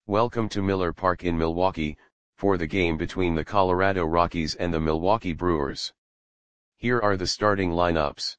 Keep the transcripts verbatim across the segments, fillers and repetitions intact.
Welcome to Miller Park in Milwaukee, for the game between the Colorado Rockies and the Milwaukee Brewers. Here are the starting lineups.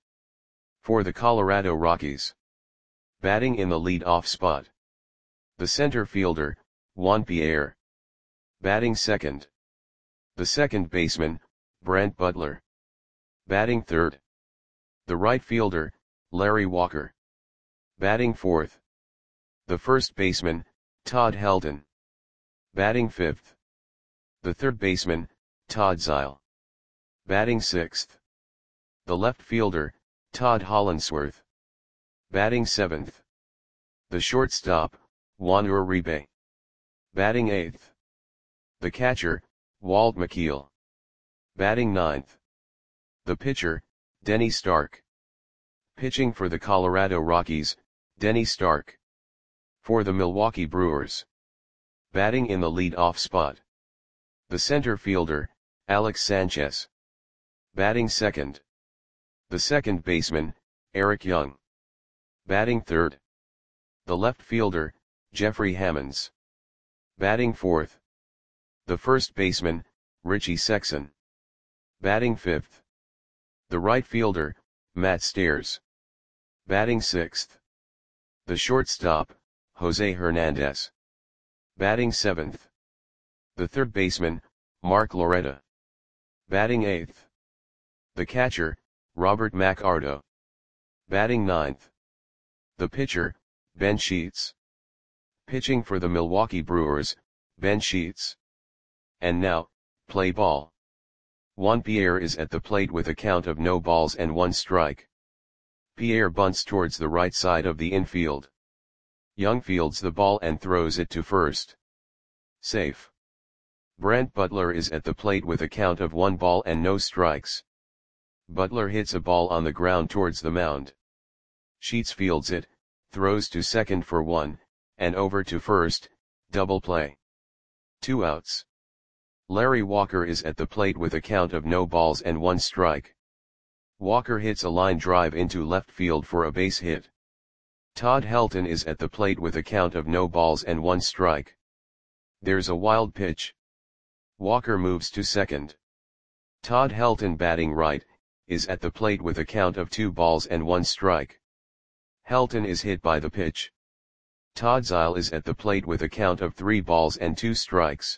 For the Colorado Rockies. Batting in the lead-off spot. The center fielder, Juan Pierre. Batting second. The second baseman, Brent Butler. Batting third. The right fielder, Larry Walker. Batting fourth. The first baseman, Todd Helton. Batting fifth. The third baseman, Todd Zeile. Batting sixth. The left fielder, Todd Hollandsworth. Batting seventh. The shortstop, Juan Uribe. Batting eighth. The catcher, Walt McKeel. Batting ninth. The pitcher, Denny Stark. Pitching for the Colorado Rockies, Denny Stark. For the Milwaukee Brewers. Batting in the lead-off spot. The center fielder, Alex Sanchez. Batting second. The second baseman, Eric Young. Batting third. The left fielder, Jeffrey Hammonds. Batting fourth. The first baseman, Richie Sexson. Batting fifth. The right fielder, Matt Stairs. Batting sixth. The shortstop, Jose Hernandez. Batting seventh. The third baseman, Mark Loretta. Batting eighth. The catcher, Robert McArdo. Batting ninth. The pitcher, Ben Sheets. Pitching for the Milwaukee Brewers, Ben Sheets. And now, play ball. Juan Pierre is at the plate with a count of no balls and one strike. Pierre bunts towards the right side of the infield. Young fields the ball and throws it to first. Safe. Brent Butler is at the plate with a count of one ball and no strikes. Butler hits a ball on the ground towards the mound. Sheets fields it, throws to second for one, and over to first, double play. Two outs. Larry Walker is at the plate with a count of no balls and one strike. Walker hits a line drive into left field for a base hit. Todd Helton is at the plate with a count of no balls and one strike. There's a wild pitch. Walker moves to second. Todd Helton, batting right, is at the plate with a count of two balls and one strike. Helton is hit by the pitch. Todd Zeile is at the plate with a count of three balls and two strikes.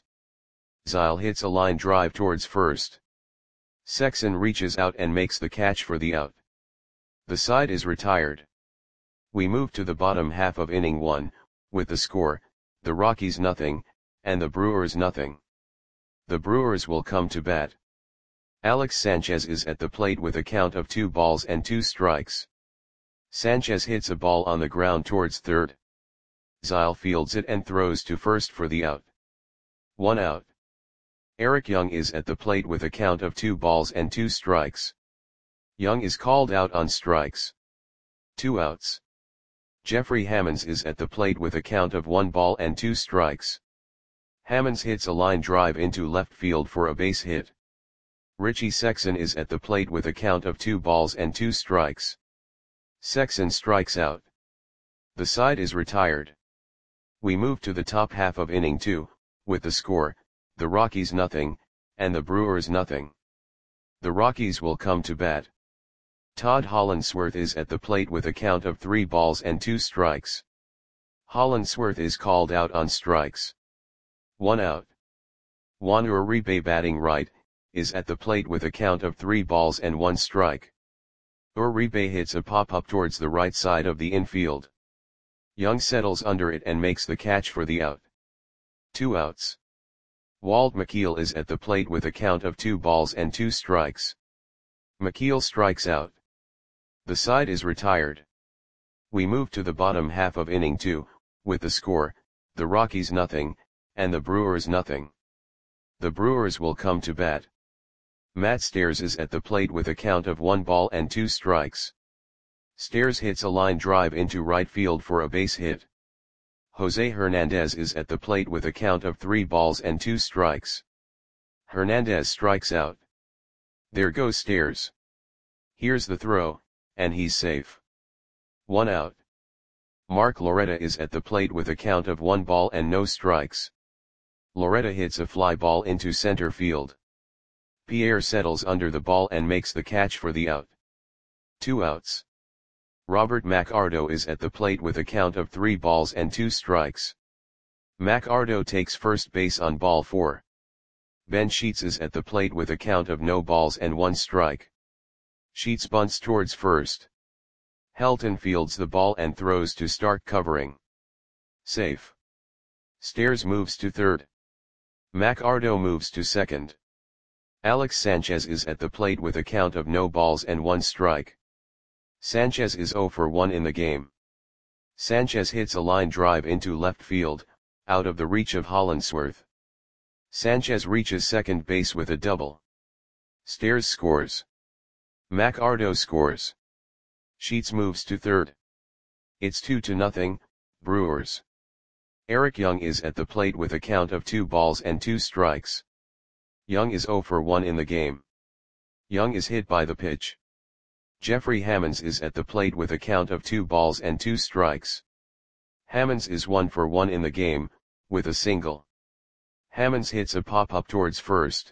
Zeile hits a line drive towards first. Sexson reaches out and makes the catch for the out. The side is retired. We move to the bottom half of inning one, with the score, the Rockies nothing, and the Brewers nothing. The Brewers will come to bat. Alex Sanchez is at the plate with a count of two balls and two strikes. Sanchez hits a ball on the ground towards third. Zeile fields it and throws to first for the out. One out. Eric Young is at the plate with a count of two balls and two strikes. Young is called out on strikes. Two outs. Jeffrey Hammonds is at the plate with a count of one ball and two strikes. Hammonds hits a line drive into left field for a base hit. Richie Sexson is at the plate with a count of two balls and two strikes. Sexson strikes out. The side is retired. We move to the top half of inning two, with the score, the Rockies nothing, and the Brewers nothing. The Rockies will come to bat. Todd Hollandsworth is at the plate with a count of three balls and two strikes. Hollandsworth is called out on strikes. One out. Juan Uribe, batting right, is at the plate with a count of three balls and one strike. Uribe hits a pop-up towards the right side of the infield. Young settles under it and makes the catch for the out. Two outs. Walt McKeel is at the plate with a count of two balls and two strikes. McKeel strikes out. The side is retired. We move to the bottom half of inning two, with the score, the Rockies nothing, and the Brewers nothing. The Brewers will come to bat. Matt Stairs is at the plate with a count of one ball and two strikes. Stairs hits a line drive into right field for a base hit. Jose Hernandez is at the plate with a count of three balls and two strikes. Hernandez strikes out. There goes Stairs. Here's the throw, and he's safe. One out. Mark Loretta is at the plate with a count of one ball and no strikes. Loretta hits a fly ball into center field. Pierre settles under the ball and makes the catch for the out. Two outs. Robert McArdo is at the plate with a count of three balls and two strikes. McArdo takes first base on ball four. Ben Sheets is at the plate with a count of no balls and one strike. Sheets bunts towards first. Helton fields the ball and throws to Stark covering. Safe. Stairs moves to third. McArdo moves to second. Alex Sanchez is at the plate with a count of no balls and one strike. Sanchez is zero for one in the game. Sanchez hits a line drive into left field, out of the reach of Hollandsworth. Sanchez reaches second base with a double. Stairs scores. McArdo scores. Sheets moves to third. It's two to nothing, Brewers. Eric Young is at the plate with a count of two balls and two strikes. Young is zero for one in the game. Young is hit by the pitch. Jeffrey Hammonds is at the plate with a count of two balls and two strikes. Hammonds is one for one in the game, with a single. Hammonds hits a pop-up towards first.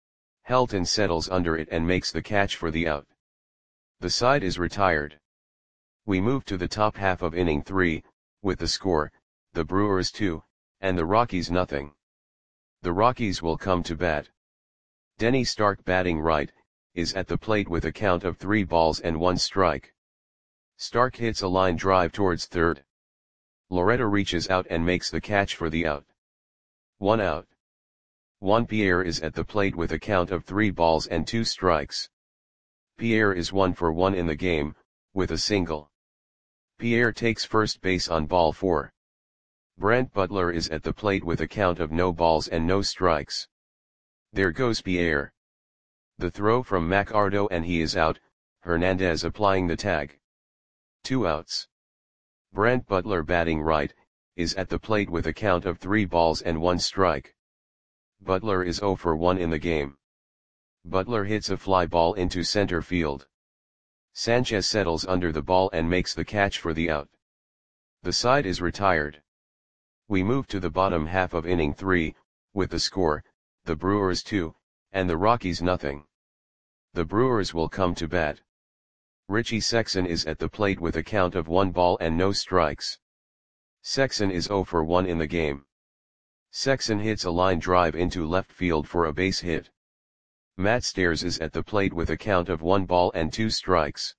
Helton settles under it and makes the catch for the out. The side is retired. We move to the top half of inning three, with the score, the Brewers two, and the Rockies nothing. The Rockies will come to bat. Denny Stark, batting right, is at the plate with a count of three balls and one strike. Stark hits a line drive towards third. Loretta reaches out and makes the catch for the out. One out. Juan Pierre is at the plate with a count of three balls and two strikes. Pierre is one for one in the game, with a single. Pierre takes first base on ball four. Brent Butler is at the plate with a count of no balls and no strikes. There goes Pierre. The throw from McArdo and he is out, Hernandez applying the tag. Two outs. Brent Butler, batting right, is at the plate with a count of three balls and one strike. Butler is zero for one in the game. Butler hits a fly ball into center field. Sanchez settles under the ball and makes the catch for the out. The side is retired. We move to the bottom half of inning three, with the score, the Brewers two, and the Rockies nothing. The Brewers will come to bat. Richie Sexson is at the plate with a count of one ball and no strikes. Sexson is zero for one in the game. Sexson hits a line drive into left field for a base hit. Matt Stairs is at the plate with a count of one ball and two strikes.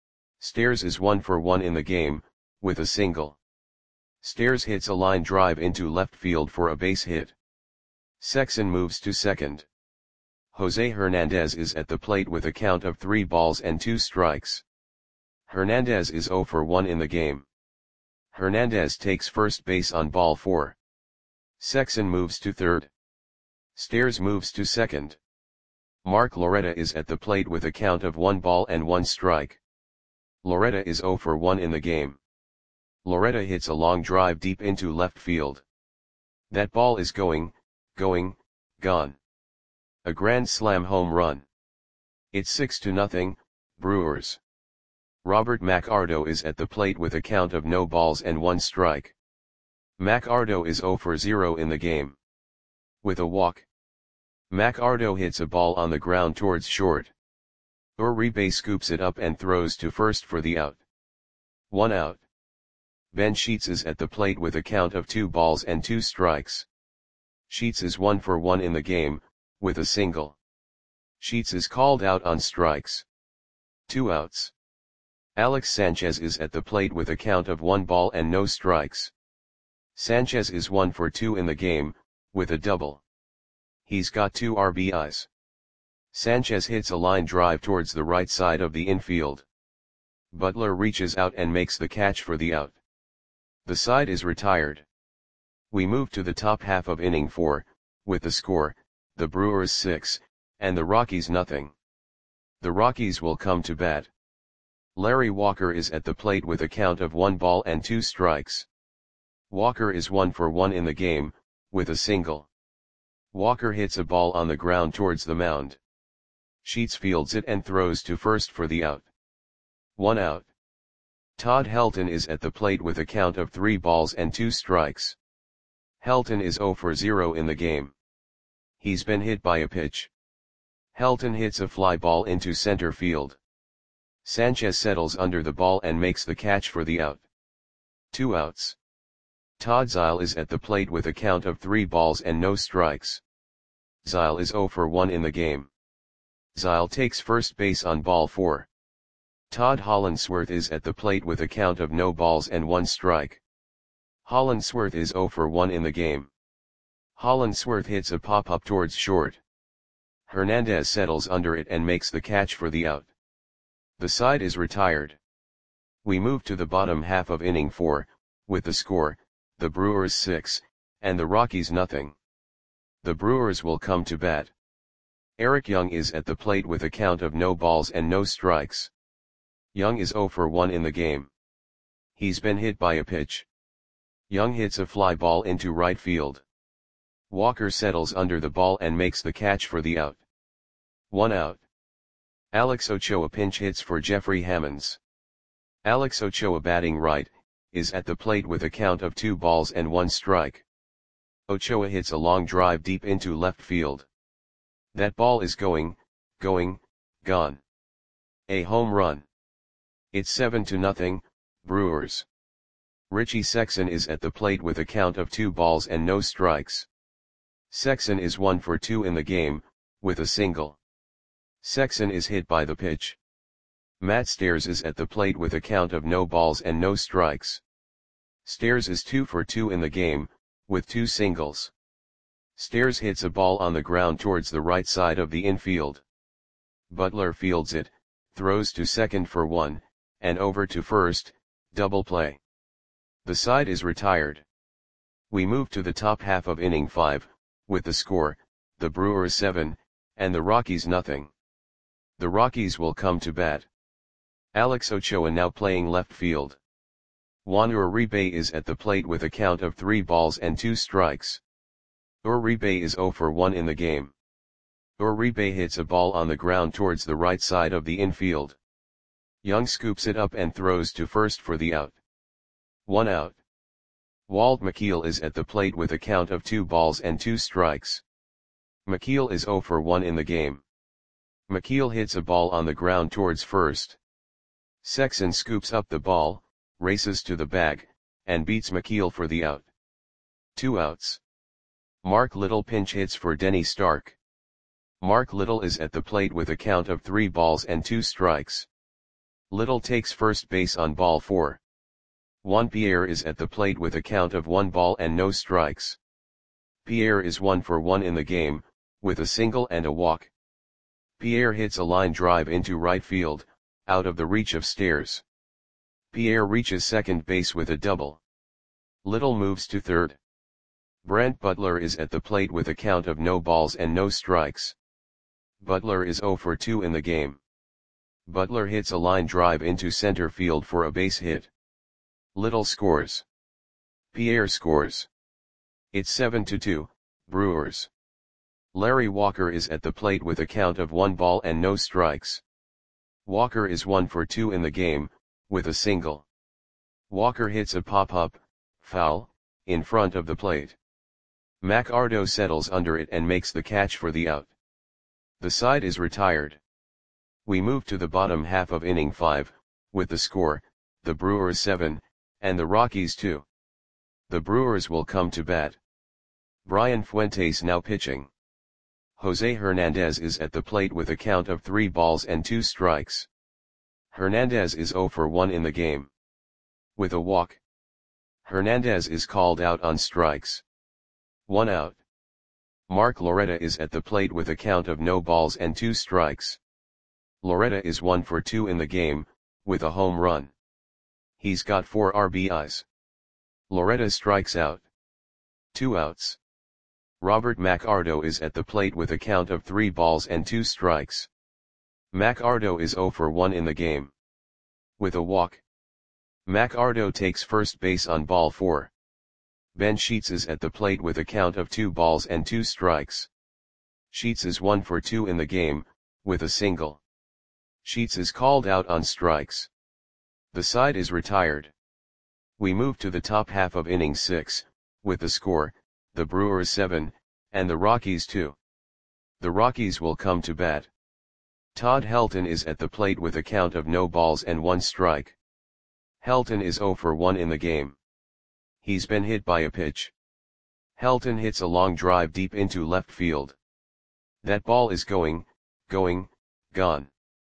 Stairs is one for one in the game, with a single. Stairs hits a line drive into left field for a base hit. Sexson moves to second. Jose Hernandez is at the plate with a count of three balls and two strikes. Hernandez is zero for one in the game. Hernandez takes first base on ball four. Sexson moves to third. Stairs moves to second. Mark Loretta is at the plate with a count of one ball and one strike. Loretta is zero for one in the game. Loretta hits a long drive deep into left field. That ball is going, going, gone. A grand slam home run. It's six to nothing, Brewers. Robert McArdo is at the plate with a count of no balls and one strike. McArdo is zero for zero in the game. With a walk. McArdo hits a ball on the ground towards short. Uribe scoops it up and throws to first for the out. One out. Ben Sheets is at the plate with a count of two balls and two strikes. Sheets is one for one in the game, with a single. Sheets is called out on strikes. Two outs. Alex Sanchez is at the plate with a count of one ball and no strikes. Sanchez is one for two in the game, with a double. He's got two R B Is. Sanchez hits a line drive towards the right side of the infield. Butler reaches out and makes the catch for the out. The side is retired. We move to the top half of inning four, with the score, the Brewers six, and the Rockies nothing. The Rockies will come to bat. Larry Walker is at the plate with a count of one ball and two strikes. Walker is one for one in the game, with a single. Walker hits a ball on the ground towards the mound. Sheets fields it and throws to first for the out. One out. Todd Helton is at the plate with a count of three balls and two strikes. Helton is zero for zero in the game. He's been hit by a pitch. Helton hits a fly ball into center field. Sanchez settles under the ball and makes the catch for the out. Two outs. Todd Zeile is at the plate with a count of three balls and no strikes. Zeile is zero for one in the game. Zeile takes first base on ball four. Todd Hollandsworth is at the plate with a count of no balls and one strike. Hollandsworth is zero for one in the game. Hollandsworth hits a pop-up towards short. Hernandez settles under it and makes the catch for the out. The side is retired. We move to the bottom half of inning four, with the score, the Brewers six, and the Rockies nothing. The Brewers will come to bat. Eric Young is at the plate with a count of no balls and no strikes. Young is zero for one in the game. He's been hit by a pitch. Young hits a fly ball into right field. Walker settles under the ball and makes the catch for the out. One out. Alex Ochoa pinch hits for Jeffrey Hammonds. Alex Ochoa, batting right, is at the plate with a count of two balls and one strike. Ochoa hits a long drive deep into left field. That ball is going, going, gone. A home run. It's seven to nothing, Brewers. Richie Sexson is at the plate with a count of two balls and no strikes. Sexson is one for two in the game, with a single. Sexson is hit by the pitch. Matt Stairs is at the plate with a count of no balls and no strikes. Stairs is two for two in the game, with two singles. Stairs hits a ball on the ground towards the right side of the infield. Butler fields it, throws to second for one, and over to first, double play. The side is retired. We move to the top half of inning five, with the score, the Brewers seven, and the Rockies nothing. The Rockies will come to bat. Alex Ochoa now playing left field. Juan Uribe is at the plate with a count of three balls and two strikes. Uribe is zero for one in the game. Uribe hits a ball on the ground towards the right side of the infield. Young scoops it up and throws to first for the out. One out. Walt McKeel is at the plate with a count of two balls and two strikes. McKeel is zero for one in the game. McKeel hits a ball on the ground towards first. Sexson scoops up the ball, races to the bag, and beats McKeel for the out. Two outs. Mark Little pinch hits for Denny Stark. Mark Little is at the plate with a count of three balls and two strikes. Little takes first base on ball four. Juan Pierre is at the plate with a count of one ball and no strikes. Pierre is one for one in the game, with a single and a walk. Pierre hits a line drive into right field, out of the reach of Stairs. Pierre reaches second base with a double. Little moves to third. Brent Butler is at the plate with a count of no balls and no strikes. Butler is zero for two in the game. Butler hits a line drive into center field for a base hit. Little scores. Pierre scores. It's seven to two, Brewers. Larry Walker is at the plate with a count of one ball and no strikes. Walker is one for two in the game, with a single. Walker hits a pop-up, foul, in front of the plate. McArdo settles under it and makes the catch for the out. The side is retired. We move to the bottom half of inning five, with the score, the Brewers seven, and the Rockies two. The Brewers will come to bat. Brian Fuentes now pitching. Jose Hernandez is at the plate with a count of three balls and two strikes. Hernandez is zero for one in the game. With a walk. Hernandez is called out on strikes. One out. Mark Loretta is at the plate with a count of no balls and two strikes. Loretta is one for two in the game, with a home run. He's got four R B Is. Loretta strikes out. Two outs. Robert McArdo is at the plate with a count of three balls and two strikes. McArdo is zero for one in the game. With a walk. McArdo takes first base on ball four. Ben Sheets is at the plate with a count of two balls and two strikes. Sheets is one for two in the game, with a single. Sheets is called out on strikes. The side is retired. We move to the top half of inning six, with the score, the Brewers seven, and the Rockies two. The Rockies will come to bat. Todd Helton is at the plate with a count of no balls and one strike. Helton is zero for one in the game. He's been hit by a pitch. Helton hits a long drive deep into left field. That ball is going, going, gone.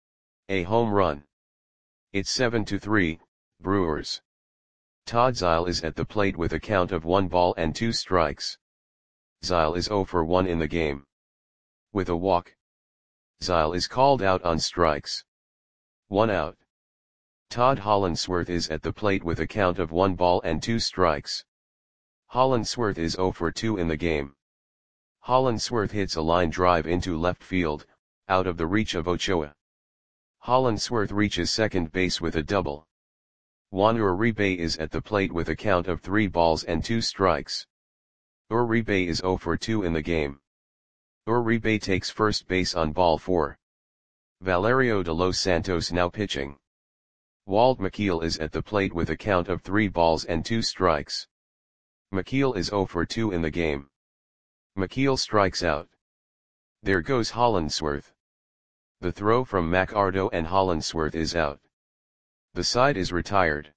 A home run. It's seven to three, Brewers. Todd Zeile is at the plate with a count of one ball and two strikes. Zeile is zero for one in the game. With a walk. Zeile is called out on strikes. One out. Todd Hollandsworth is at the plate with a count of one ball and two strikes. Hollandsworth is zero for two in the game. Hollandsworth hits a line drive into left field, out of the reach of Ochoa. Hollandsworth reaches second base with a double. Juan Uribe is at the plate with a count of three balls and two strikes. Uribe is zero for two in the game. Uribe takes first base on ball four. Valerio de Los Santos now pitching. Walt McKeel is at the plate with a count of three balls and two strikes. McKeel is zero for two in the game. McKeel strikes out. There goes Hollandsworth. The throw from McArdo and Hollandsworth is out. The side is retired.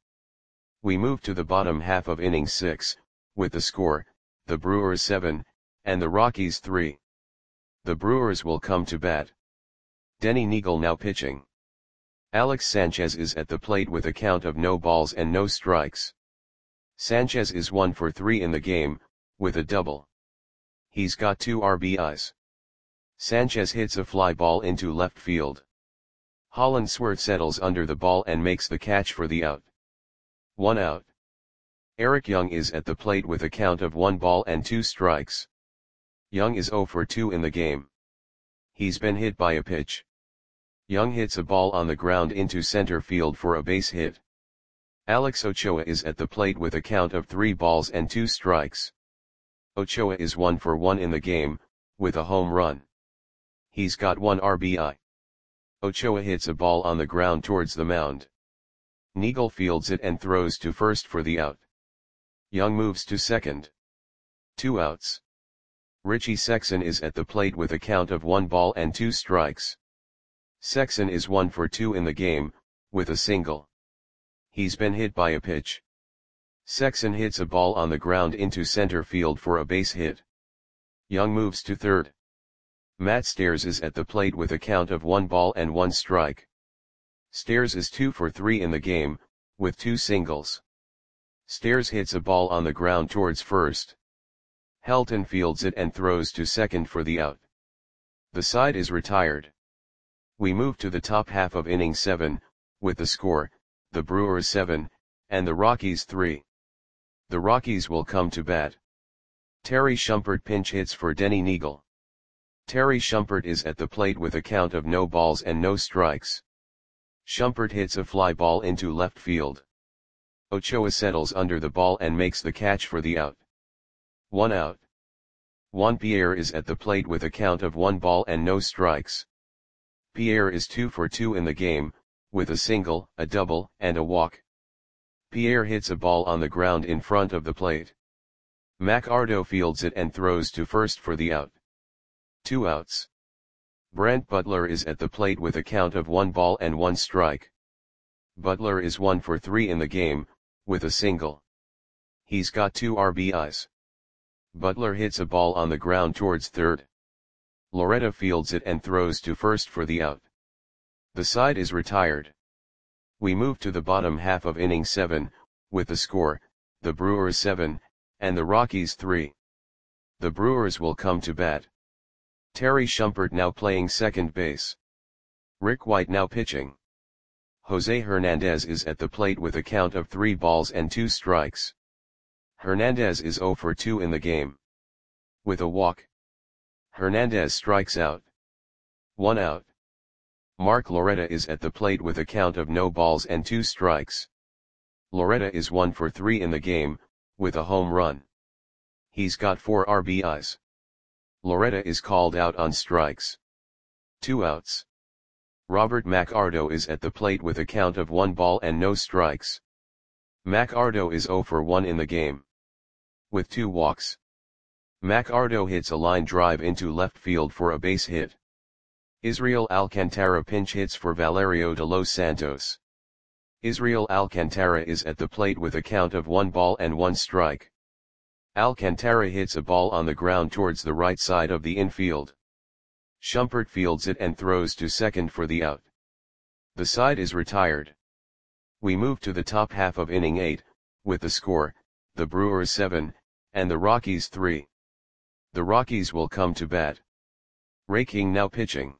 We move to the bottom half of inning six, with the score, the Brewers seven, and the Rockies three. The Brewers will come to bat. Denny Neagle now pitching. Alex Sanchez is at the plate with a count of no balls and no strikes. Sanchez is one for three in the game, with a double. He's got two R B Is. Sanchez hits a fly ball into left field. Hollandsworth settles under the ball and makes the catch for the out. One out. Eric Young is at the plate with a count of one ball and two strikes. Young is zero for two in the game. He's been hit by a pitch. Young hits a ball on the ground into center field for a base hit. Alex Ochoa is at the plate with a count of three balls and two strikes. Ochoa is one for one in the game, with a home run. He's got one R B I. Ochoa hits a ball on the ground towards the mound. Neagle fields it and throws to first for the out. Young moves to second. Two outs. Richie Sexson is at the plate with a count of one ball and two strikes. Sexson is one for two in the game, with a single. He's been hit by a pitch. Sexson hits a ball on the ground into center field for a base hit. Young moves to third. Matt Stairs is at the plate with a count of one ball and one strike. Stairs is two for three in the game, with two singles. Stairs hits a ball on the ground towards first. Helton fields it and throws to second for the out. The side is retired. We move to the top half of inning seven, with the score, the Brewers seven, and the Rockies three. The Rockies will come to bat. Terry Shumpert pinch hits for Denny Neagle. Terry Shumpert is at the plate with a count of no balls and no strikes. Shumpert hits a fly ball into left field. Ochoa settles under the ball and makes the catch for the out. One out. Juan Pierre is at the plate with a count of one ball and no strikes. Pierre is two for two in the game, with a single, a double, and a walk. Pierre hits a ball on the ground in front of the plate. McArdo fields it and throws to first for the out. Two outs. Brent Butler is at the plate with a count of one ball and one strike. Butler is one for three in the game, with a single. He's got two R B Is. Butler hits a ball on the ground towards third. Loretta fields it and throws to first for the out. The side is retired. We move to the bottom half of inning seven, with the score, the Brewers seven, and the Rockies three. The Brewers will come to bat. Terry Shumpert now playing second base. Rick White now pitching. Jose Hernandez is at the plate with a count of three balls and two strikes. Hernandez is zero for two in the game. With a walk. Hernandez strikes out. One out. Mark Loretta is at the plate with a count of no balls and two strikes. Loretta is one for three in the game, with a home run. He's got four R B Is. Loretta is called out on strikes. Two outs. Robert McArdo is at the plate with a count of one ball and no strikes. McArdo is zero for one in the game. With two walks. McArdo hits a line drive into left field for a base hit. Israel Alcantara pinch hits for Valerio de los Santos. Israel Alcantara is at the plate with a count of one ball and one strike. Alcantara hits a ball on the ground towards the right side of the infield. Shumpert fields it and throws to second for the out. The side is retired. We move to the top half of inning eight, with the score, the Brewers seven, and the Rockies three. The Rockies will come to bat. Ray King now pitching.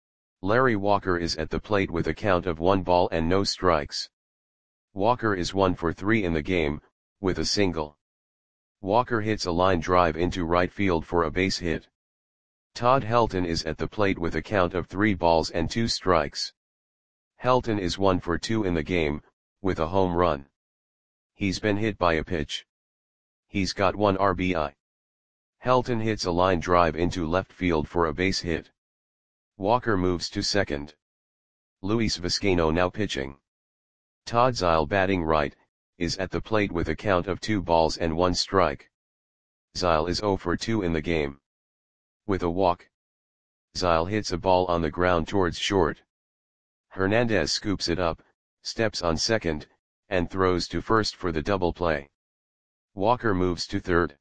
Larry Walker is at the plate with a count of one ball and no strikes. Walker is one for three in the game, with a single. Walker hits a line drive into right field for a base hit. Todd Helton is at the plate with a count of three balls and two strikes. Helton is one for two in the game, with a home run. He's been hit by a pitch. He's got one R B I. Helton hits a line drive into left field for a base hit. Walker moves to second. Luis Vizcaino now pitching. Todd Zeile batting right, is at the plate with a count of two balls and one strike. Zeile is zero for two in the game. With a walk. Zeile hits a ball on the ground towards short. Hernandez scoops it up, steps on second, and throws to first for the double play. Walker moves to third.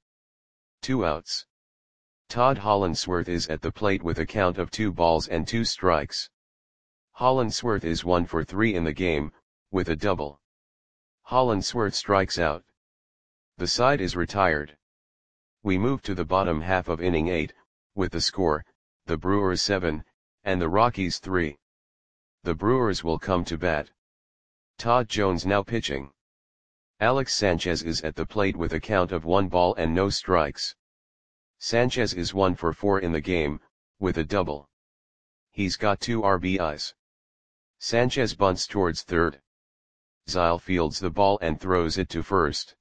Two outs. Todd Hollandsworth is at the plate with a count of two balls and two strikes. Hollandsworth is one for three in the game, with a double. Hollandsworth strikes out. The side is retired. We move to the bottom half of inning eight, with the score, the Brewers seven, and the Rockies three. The Brewers will come to bat. Todd Jones now pitching. Alex Sanchez is at the plate with a count of one ball and no strikes. Sanchez is one for four in the game, with a double. He's got two R B Is. Sanchez bunts towards third. Zeile fields the ball and throws it to first.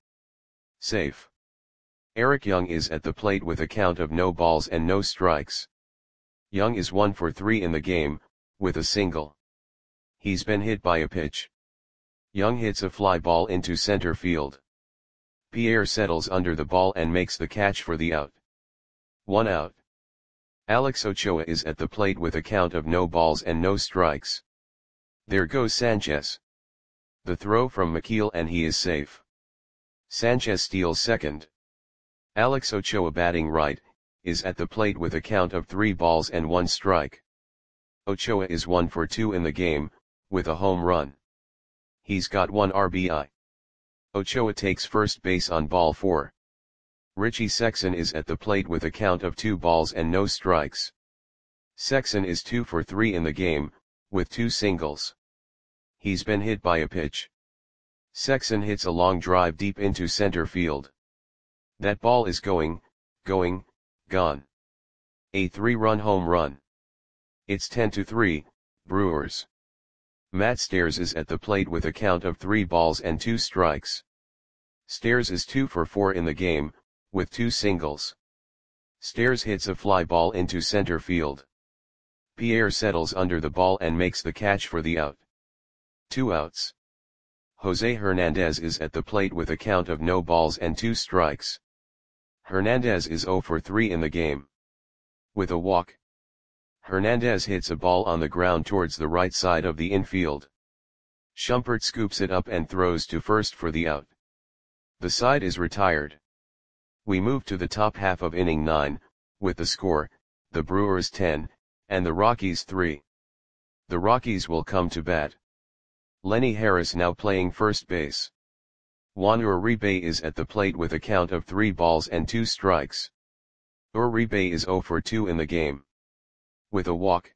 Safe. Eric Young is at the plate with a count of no balls and no strikes. Young is one for three in the game, with a single. He's been hit by a pitch. Young hits a fly ball into center field. Pierre settles under the ball and makes the catch for the out. One out. Alex Ochoa is at the plate with a count of no balls and no strikes. There goes Sanchez. The throw from McKeel and he is safe. Sanchez steals second. Alex Ochoa batting right, is at the plate with a count of three balls and one strike. Ochoa is one for two in the game, with a home run. He's got one R B I. Ochoa takes first base on ball four. Richie Sexson is at the plate with a count of two balls and no strikes. Sexson is two for three in the game, with two singles. He's been hit by a pitch. Sexson hits a long drive deep into center field. That ball is going, going, gone. A three-run home run. It's ten to three, Brewers. Matt Stairs is at the plate with a count of three balls and two strikes. Stairs is two for four in the game, with two singles. Stairs hits a fly ball into center field. Pierre settles under the ball and makes the catch for the out. Two outs. Jose Hernandez is at the plate with a count of no balls and two strikes. Hernandez is zero for three in the game. With a walk. Hernandez hits a ball on the ground towards the right side of the infield. Shumpert scoops it up and throws to first for the out. The side is retired. We move to the top half of inning nine, with the score, the Brewers ten, and the Rockies three. The Rockies will come to bat. Lenny Harris now playing first base. Juan Uribe is at the plate with a count of three balls and two strikes. Uribe is zero for two in the game. With a walk.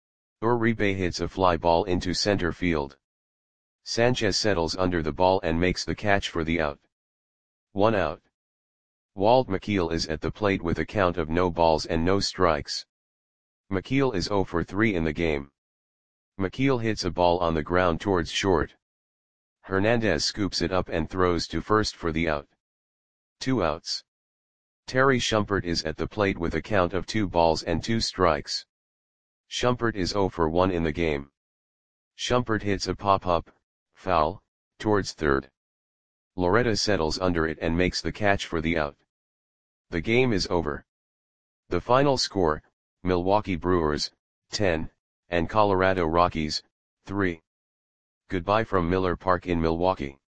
Uribe hits a fly ball into center field. Sanchez settles under the ball and makes the catch for the out. One out. Walt McKeel is at the plate with a count of no balls and no strikes. McKeel is zero for three in the game. With a walk. Hernandez hits a ball on the ground towards the right side of the infield. Shumpert scoops it up and throws to first for the out. Two outs. Walt McKeel is at the plate with a count of no balls and no strikes. McKeel is zero for three in the game. With a walk. Hernandez hits a fly ball into center field. McKeel hits a ball on the ground towards short. Hernandez scoops it up and throws to first for the out. Two outs. Terry Shumpert is at the plate with a count of two balls and two strikes. Shumpert is zero for one in the game. Shumpert hits a pop-up, foul, towards third. Loretta settles under it and makes the catch for the out. The game is over. The final score, Milwaukee Brewers, ten, and Colorado Rockies, three. Goodbye from Miller Park in Milwaukee.